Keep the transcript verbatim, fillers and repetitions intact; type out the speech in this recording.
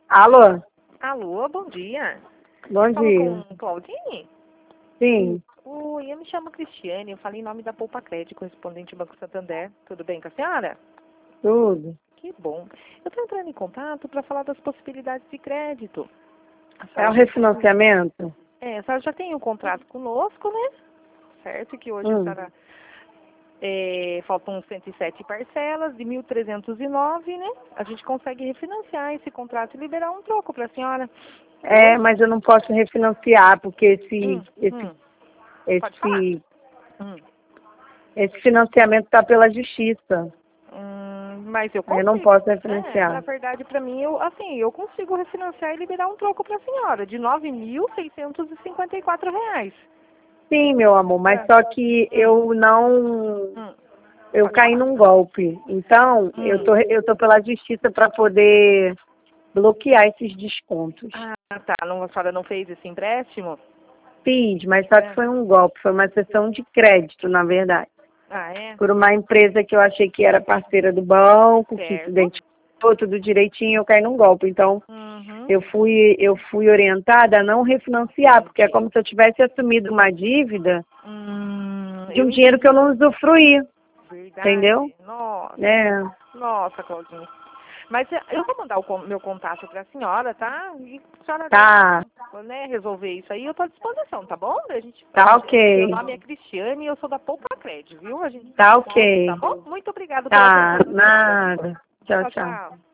Alô? Alô, bom dia. Bom Falo dia. com Claudine? Sim, Oi, eu me chamo Cristiane, eu falei em nome da Poupa Crédito, correspondente do Banco Santander. Tudo bem com a senhora? tudo. Que bom. Eu estou entrando em contato para falar das possibilidades de crédito. A É senhora o já tem, refinanciamento? é, a senhora já tem um contrato conosco, né? Certo, que hoje a Hum. senhora é, faltam cento e sete parcelas de mil trezentos e nove, né? A gente consegue refinanciar esse contrato e liberar um troco para a senhora. Tá bom? É, mas eu não posso refinanciar, porque esse, Hum, esse, hum. Pode falar. esse, Hum. esse financiamento está pela justiça. Hum, mas eu Eu não consigo. posso É, na refinanciar. verdade, para mim, eu, assim, eu consigo refinanciar e liberar um troco para a senhora de nove mil seiscentos e cinquenta e quatro reais. Sim, meu amor, mas É. só que Hum, eu não... hum. Eu Pode caí falar. num golpe. Então, eu Hum. tô, eu tô pela justiça para poder bloquear esses descontos. Ah, tá. Não, a senhora não fez esse empréstimo? Fiz, mas só que É. foi um golpe, foi uma sessão de crédito, na verdade. Ah, é? Por uma empresa que eu achei que era parceira do banco, que se Certo. identificou tudo direitinho, eu caí num golpe. Então, Uhum. eu fui, eu fui orientada a não refinanciar, porque é Entendi. como se eu tivesse assumido uma dívida Hum, de eu um dinheiro que eu entendi. não usufruí, entendeu? Verdade. Nossa. É, Nossa, Claudinha. Mas eh, eu vou mandar o con- meu contato para a senhora, tá? E a senhora tá, deve, né, resolver isso aí, eu estou à disposição, tá bom? A gente, a tá gente, meu ok, nome é Cristiane e eu sou da Poupa Crédito, viu? A gente, tá tá ok, bom? Muito obrigada pela tá, atenção da senhora. nada. Tchau, Tchau, tchau. tchau.